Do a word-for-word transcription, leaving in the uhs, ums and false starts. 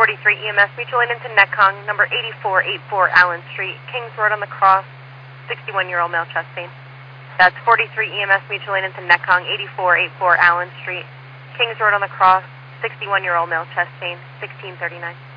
forty-three E M S mutual aid into Netcong, number eighty-four eighty-four Allen Street, Kings Road on the Cross, sixty-one-year-old male chest pain. That's forty-three E M S mutual aid into Netcong, eighty-four eighty-four Allen Street, Kings Road on the Cross, sixty-one-year-old male chest pain, sixteen thirty-nine.